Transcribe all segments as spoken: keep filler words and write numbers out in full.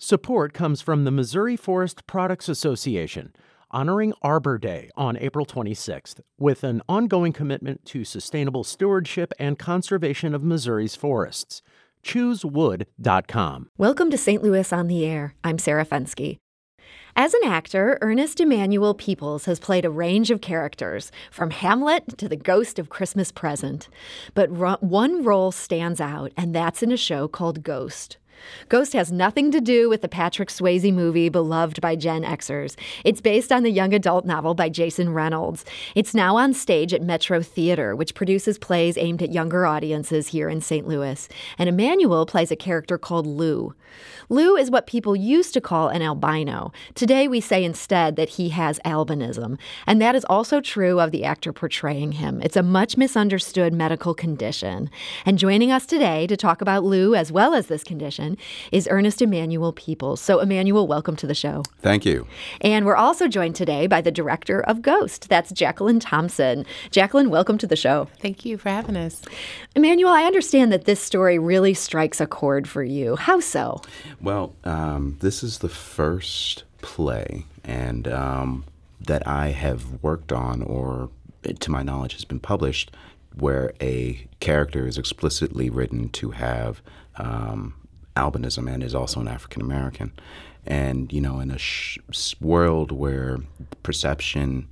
Support comes from the Missouri Forest Products Association, honoring Arbor Day on April twenty-sixth, with an ongoing commitment to sustainable stewardship and conservation of Missouri's forests. choose wood dot com. Welcome to Saint Louis on the Air. I'm Sarah Fensky. As an actor, Ernest Emmanuel Peoples has played a range of characters, from Hamlet to the ghost of Christmas Present. But ro- one role stands out, and that's in a show called Ghost. Ghost has nothing to do with the Patrick Swayze movie beloved by Gen Xers. It's based on the young adult novel by Jason Reynolds. It's now on stage at Metro Theater, which produces plays aimed at younger audiences here in Saint Louis. And Emmanuel plays a character called Lou. Lou is what people used to call an albino. Today we say instead that he has albinism. And that is also true of the actor portraying him. It's a much misunderstood medical condition. And joining us today to talk about Lou as well as this condition is Ernest Emmanuel Peoples. So, Emmanuel, welcome to the show. Thank you. And we're also joined today by the director of Ghost. That's Jacqueline Thompson. Jacqueline, welcome to the show. Thank you for having us. Emmanuel, I understand that this story really strikes a chord for you. How so? Well, um, this is the first play and um, that I have worked on, or to my knowledge has been published, where a character is explicitly written to have um, albinism and is also an African American. And, you know, in a sh- world where perception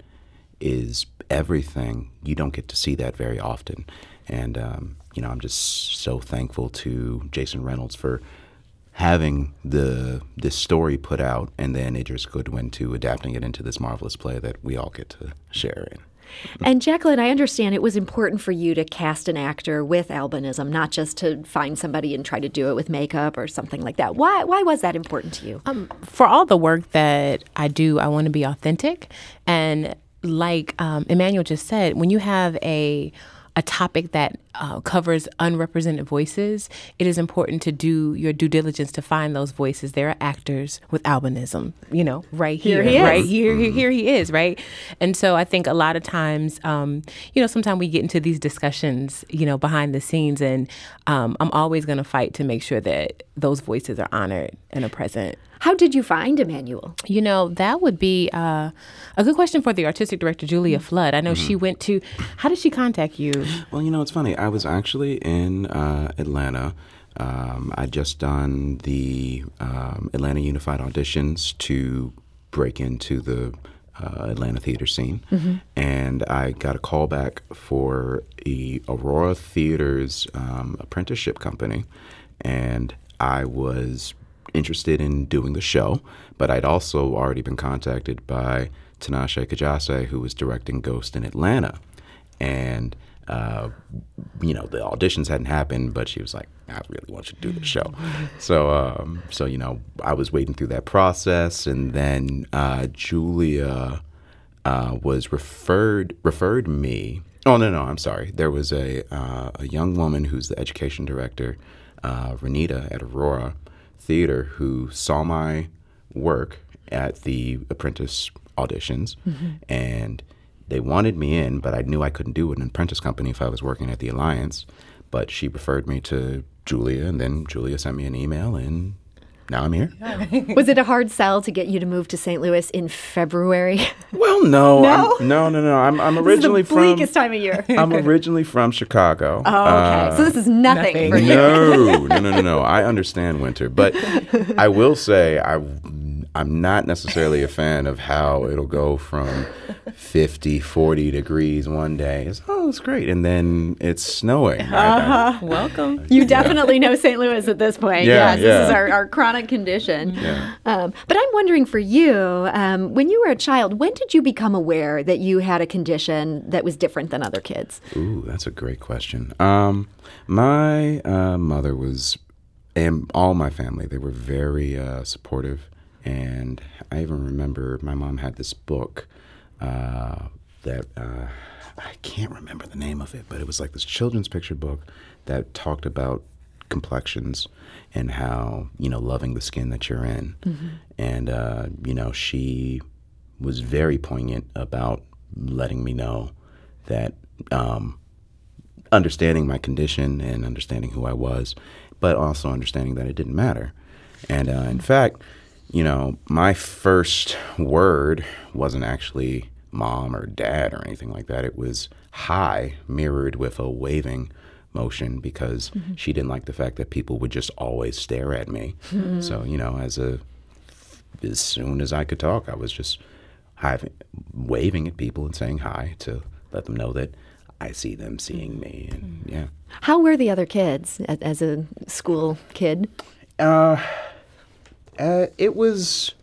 is everything, you don't get to see that very often. And, um, you know, I'm just so thankful to Jason Reynolds for having the this story put out, and then Idris Goodwin to adapting it into this marvelous play that we all get to share in. And Jacqueline, I understand it was important for you to cast an actor with albinism, not just to find somebody and try to do it with makeup or something like that. Why why was that important to you? Um, for all the work that I do, I want to be authentic. And like um, Emmanuel just said, when you have a a topic that uh, covers unrepresented voices, it is important to do your due diligence to find those voices. There are actors with albinism, you know, right here, here he right is. here, here, here he is, right? And so I think a lot of times, um, you know, sometimes we get into these discussions, you know, behind the scenes, and um, I'm always going to fight to make sure that those voices are honored and are present. How did you find Emmanuel? You know, that would be uh, a good question for the artistic director, Julia Flood. I know mm-hmm. she went to, how did she contact you? Well, you know, it's funny. I was actually in uh, Atlanta. Um, I'd just done the um, Atlanta Unified auditions to break into the uh, Atlanta theater scene. Mm-hmm. And I got a call back for the Aurora Theater's um, apprenticeship company. And I was interested in doing the show, but I'd also already been contacted by Tinashe Kajase, who was directing Ghost in Atlanta. And, uh, you know, the auditions hadn't happened, but she was like, I really want you to do the show. So, um, so you know, I was waiting through that process, and then uh, Julia uh, was referred, referred me. Oh, no, no, I'm sorry. There was a, uh, a young woman who's the education director, uh, Renita at Aurora Theater, who saw my work at the apprentice auditions, mm-hmm. and they wanted me in, but I knew I couldn't do it in an apprentice company if I was working at the Alliance. But she referred me to Julia, and then Julia sent me an email, and now I'm here. Was it a hard sell to get you to move to Saint Louis in February? Well, no, no, I'm, no, no, no. I'm, I'm originally this is the bleakest from time of year. I'm originally from Chicago. Oh, okay. Uh, so this is nothing, nothing. for you. No, no, no, no, no. I understand winter, but I will say I. I'm not necessarily a fan of how it'll go from fifty, forty degrees one day. It's, oh, it's great. And then it's snowing. Uh-huh. I, I, Welcome. You definitely yeah. know Saint Louis at this point. Yeah, yes, yeah. This is our, our chronic condition. Yeah. Um, but I'm wondering for you, um, when you were a child, when did you become aware that you had a condition that was different than other kids? Ooh, that's a great question. Um, my uh, mother was, and all my family, they were very uh, supportive. And I even remember my mom had this book uh, that uh, I can't remember the name of it, but it was like this children's picture book that talked about complexions and how, you know, loving the skin that you're in. Mm-hmm. And, uh, you know, she was very poignant about letting me know that um, understanding my condition and understanding who I was, but also understanding that it didn't matter. And uh, in fact, you know, my first word wasn't actually mom or dad or anything like that. It was hi, mirrored with a waving motion, because mm-hmm. she didn't like the fact that people would just always stare at me. Mm-hmm. So, you know, as a as soon as I could talk, I was just having, waving at people and saying hi to let them know that I see them seeing me. And yeah. How were the other kids as a school kid? Uh, uh it was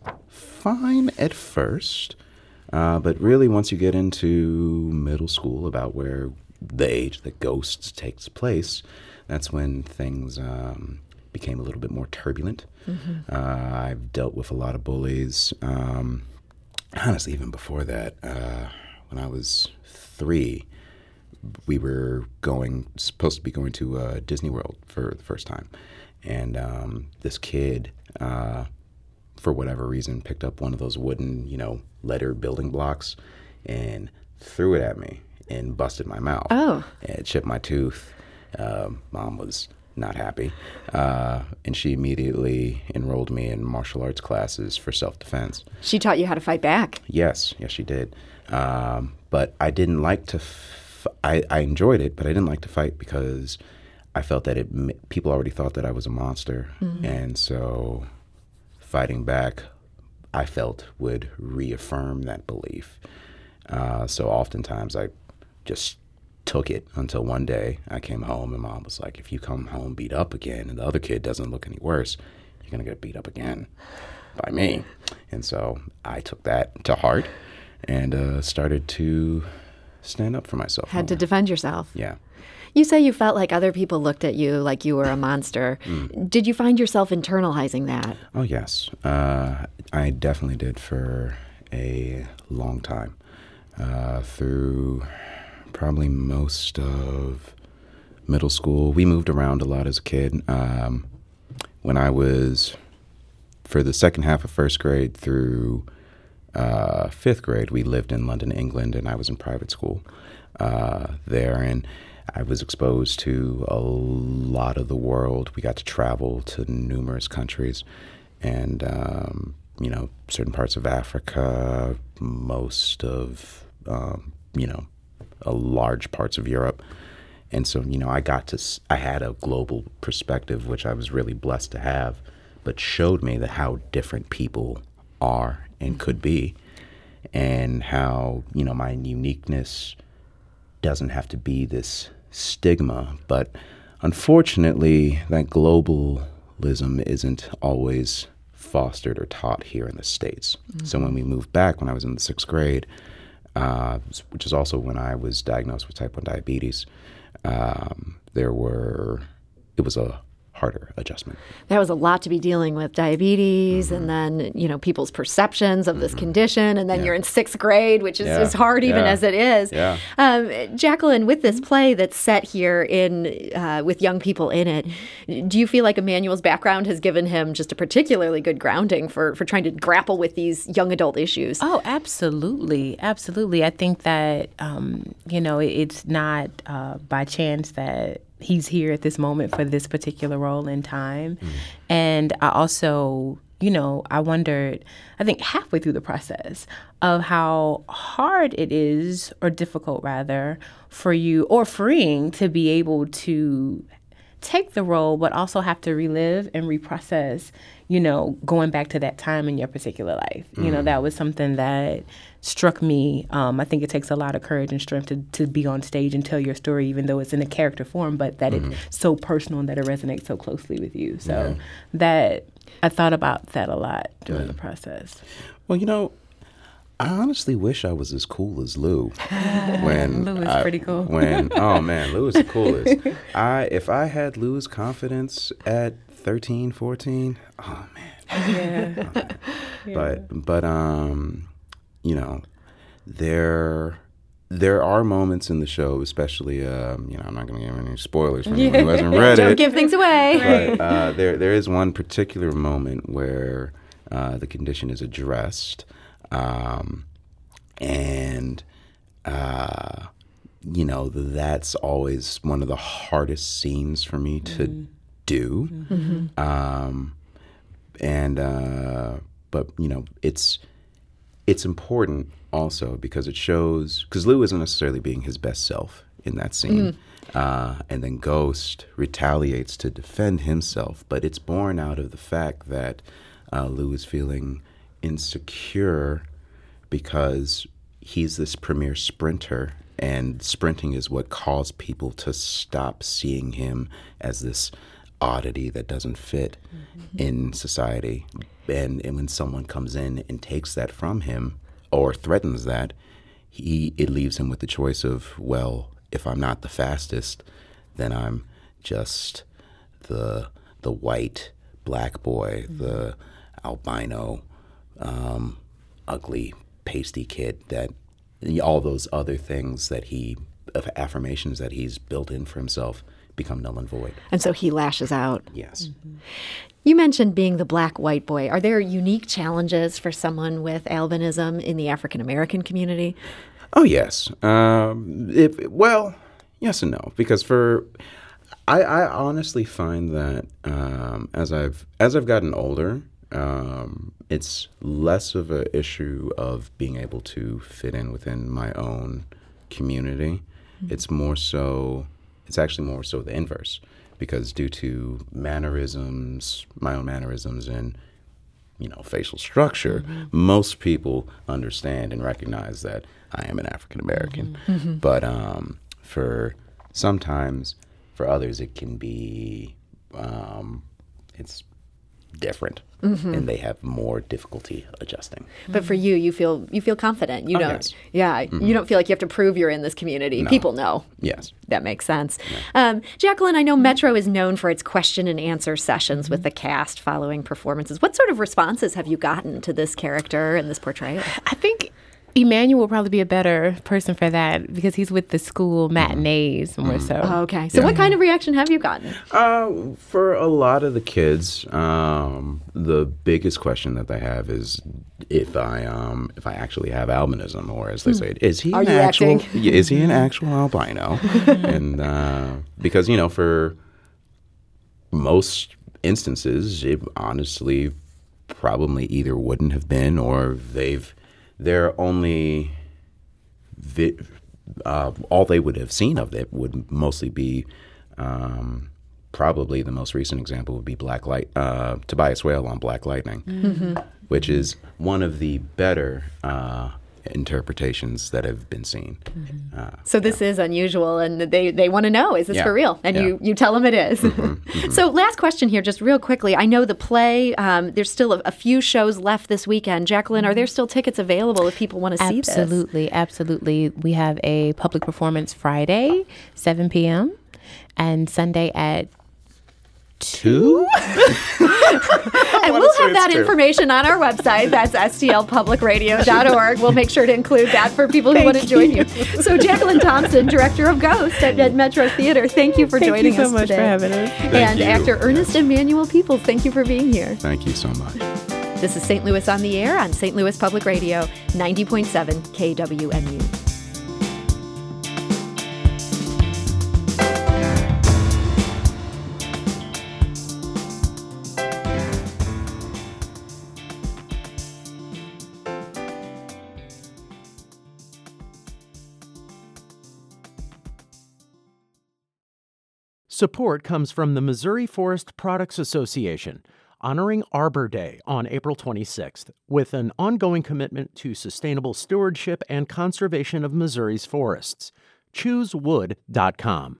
fine at first, uh, but really once you get into middle school, about where the age that Ghosts takes place, that's when things um, became a little bit more turbulent. Mm-hmm. Uh, I've dealt with a lot of bullies. Um, honestly, even before that, uh, when I was three, we were going supposed to be going to uh, Disney World for the first time, and um, this kid, uh, for whatever reason, picked up one of those wooden, you know, letter building blocks and threw it at me and busted my mouth. Oh. It chipped my tooth. Uh, Mom was not happy, uh, and she immediately enrolled me in martial arts classes for self-defense. She taught you how to fight back. Yes, yes, she did. Um, but I didn't like to. F- I, I enjoyed it, but I didn't like to fight because I felt that it. People already thought that I was a monster, mm-hmm. and so fighting back, I felt, would reaffirm that belief. Uh, so oftentimes I just took it until one day I came home and Mom was like, if you come home beat up again and the other kid doesn't look any worse, you're going to get beat up again by me. And so I took that to heart and uh, started to stand up for myself. Had more. to defend yourself. Yeah. You say you felt like other people looked at you like you were a monster. Mm. Did you find yourself internalizing that? Oh, yes. Uh, I definitely did for a long time. Uh, through probably most of middle school. We moved around a lot as a kid. Um, when I was, for the second half of first grade through uh, fifth grade, we lived in London, England, and I was in private school uh, there. And I was exposed to a lot of the world. We got to travel to numerous countries and, um, you know, certain parts of Africa, most of, um, you know, a large parts of Europe. And so, you know, I got to, I had a global perspective, which I was really blessed to have, but showed me that how different people are and could be, and how, you know, my uniqueness doesn't have to be this stigma. But unfortunately, that globalism isn't always fostered or taught here in the States. Mm-hmm. So when we moved back, when I was in the sixth grade, Uh, which is also when I was diagnosed with type one diabetes, um, there were, it was a harder adjustment. That was a lot to be dealing with, diabetes, mm-hmm. and then, you know, people's perceptions of this mm-hmm. condition, and then yeah. you're in sixth grade, which is, yeah. is hard even yeah. as it is. Yeah. Um, Jacqueline, with this play that's set here in uh, with young people in it, do you feel like Emmanuel's background has given him just a particularly good grounding for, for trying to grapple with these young adult issues? Oh, absolutely. Absolutely. I think that, um, you know, it's not uh, by chance that he's here at this moment for this particular role in time. Mm. And I also, you know, I wondered, I think halfway through the process of how hard it is, or difficult rather, for you, or freeing to be able to take the role, but also have to relive and reprocess, you know, going back to that time in your particular life. Mm. You know, that was something that struck me. Um, I think it takes a lot of courage and strength to, to be on stage and tell your story, even though it's in a character form, but that mm. it's so personal and that it resonates so closely with you. So yeah. that, I thought about that a lot during yeah. the process. Well, you know, I honestly wish I was as cool as Lou. When Lou is I, pretty cool. When oh man, Lou is the coolest. I if I had Lou's confidence at thirteen, fourteen, oh man. Yeah. Oh, man. yeah. But but um, you know, there there are moments in the show, especially um, you know, I'm not going to give any spoilers for anyone who hasn't read Don't it. Don't give things away. But uh, there there is one particular moment where uh, the condition is addressed. Um, and, uh, you know, that's always one of the hardest scenes for me to mm-hmm. do. Mm-hmm. Um, and uh, but you know, it's it's important also because it shows because Lou isn't necessarily being his best self in that scene, mm. uh, and then Ghost retaliates to defend himself, but it's born out of the fact that uh, Lou is feeling insecure because he's this premier sprinter, and sprinting is what caused people to stop seeing him as this oddity that doesn't fit mm-hmm. in society. And, and when someone comes in and takes that from him or threatens that, he it leaves him with the choice of, well, if I'm not the fastest, then I'm just the the white black boy, mm-hmm. the albino, um, ugly, pasty kid, that all those other things that he, of affirmations that he's built in for himself, become null and void. And so he lashes out. Yes. Mm-hmm. You mentioned being the black white boy. Are there unique challenges for someone with albinism in the African American community? Oh, yes. Um, if, well, yes and no, because for I, I honestly find that um, as I've as I've gotten older, um, it's less of an issue of being able to fit in within my own community. Mm-hmm. It's more so. It's actually more so the inverse, because due to mannerisms, my own mannerisms, and you know, facial structure, mm-hmm. most people understand and recognize that I am an African American. Mm-hmm. But um, for sometimes, for others, it can be um, it's different, mm-hmm. and they have more difficulty adjusting. But for you, you feel you feel confident. You oh, don't, yes. yeah, mm-hmm. you don't feel like you have to prove you're in this community. No. People know. Yes, that makes sense. Yeah. Um, Jacqueline, I know Metro is known for its question and answer sessions mm-hmm. with the cast following performances. What sort of responses have you gotten to this character and this portrayal? I think Emmanuel will probably be a better person for that because he's with the school matinees more mm-hmm. so. Oh, okay. So yeah. what kind of reaction have you gotten? Uh, for a lot of the kids, um, the biggest question that they have is if I um, if I actually have albinism, or as they say, is he Are an you actual acting? is he an actual albino? And uh, because you know, for most instances, it honestly probably either wouldn't have been, or they've They're only, vi- uh, all they would have seen of it would mostly be, um, probably the most recent example would be Black Light, uh, Tobias Whale on Black Lightning, mm-hmm. which is one of the better uh, interpretations that have been seen. Mm-hmm. Uh, so this yeah. is unusual, and they, they want to know, is this yeah. for real? And yeah. you, you tell them it is. Mm-hmm. Mm-hmm. So last question here, just real quickly. I know the play, um, there's still a, a few shows left this weekend. Jacqueline, are there still tickets available if people want to see this? Absolutely, absolutely. We have a public performance Friday, seven p.m., and Sunday at two? And we'll have that two. information on our website. That's S T L public radio dot org. We'll make sure to include that for people who want to join you. So Jacqueline Thompson, director of Ghost at, at Metro Theater, thank you for thank joining you so us much today. for having us. Thank and you. actor Ernest Emmanuel Peoples, thank you for being here. Thank you so much. This is Saint Louis on the Air on Saint Louis Public Radio, ninety point seven K W M U. Support comes from the Missouri Forest Products Association, honoring Arbor Day on April twenty-sixth, with an ongoing commitment to sustainable stewardship and conservation of Missouri's forests. choose wood dot com.